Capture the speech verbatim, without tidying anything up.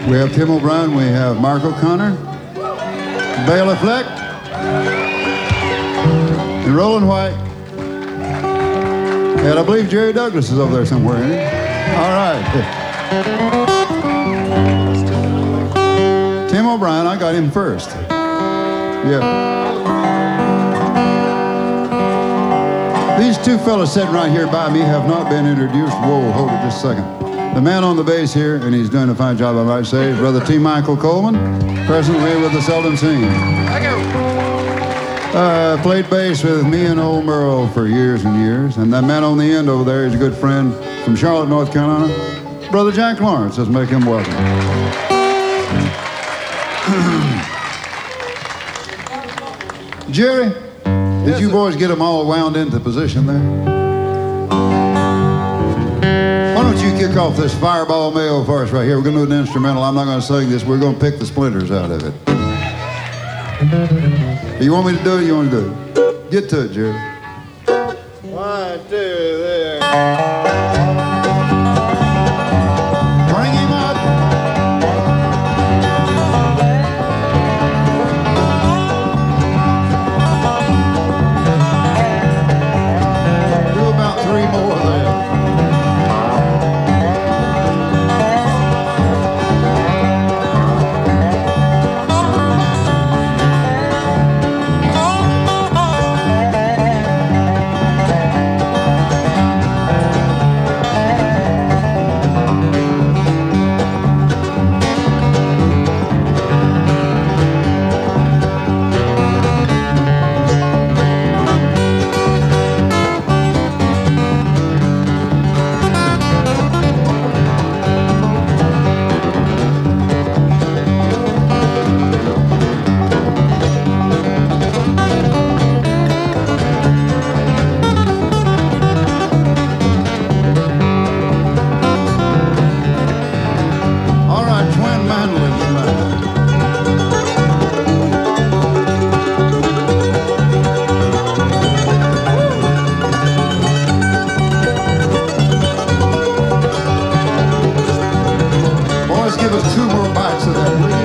We have Tim O'Brien, we have Mark O'Connor, Bela Fleck, and Roland White. And I believe Jerry Douglas is over there somewhere, ain't he? All right. Tim O'Brien, I got him first. Yeah. These two fellas sitting right here by me have not been introduced. Whoa, hold it just a second. The man on the bass here, and he's doing a fine job, I might say, is Brother T. Michael Coleman, presently with the Seldom Seen. Uh, played bass with me and old Merle for years and years. And that man on the end over there is a good friend from Charlotte, North Carolina. Brother Jack Lawrence. Let's make him welcome. Jerry, did yes, you boys get them all wound into position there? Why don't you kick off this Fireball Mayo for us right here? We're going to do an instrumental. I'm not going to sing this. We're going to pick the splinters out of it. You want me to do it? You want to do it? Get to it, Jerry. One, two, there. Bring him up. Do about three more there. Give us two more bites of that.